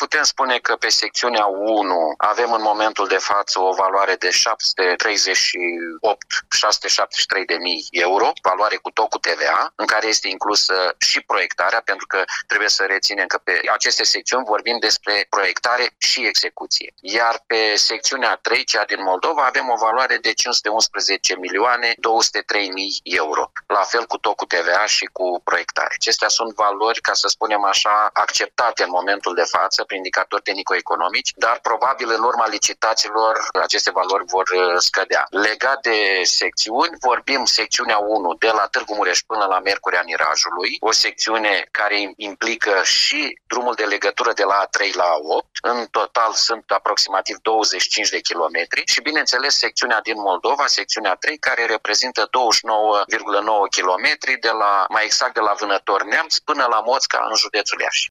putem spune că pe secțiunea 1 avem în momentul de față o valoare de 673.000 euro, valoare cu tot cu TVA, în care este inclusă și proiectarea, pentru că trebuie să reținem că pe aceste secțiuni vorbim despre proiectare și execuție. Iar pe secțiunea 3, cea din Moldova, avem o valoare de 511.203.000 euro, la fel cu tot cu TVA și cu proiectare. Acestea sunt valori, ca să spunem așa, acceptate în momentul de față prin indicatori tehnico-economici, dar probabil în urma licitațiilor aceste valori vor scădea. Legat de secțiuni, vorbim secțiunea 1 de la Târgu Mureș până la Miercurea Nirajului, o secțiune care implică și drumul de legătură de la A3 la A8. În total sunt aproximativ 25 de kilometri și, bineînțeles, secțiunea din Moldova, secțiunea 3, care reprezintă 29,9 kilometri mai exact de la Vânător Neamț până la Moțca în județul Iași.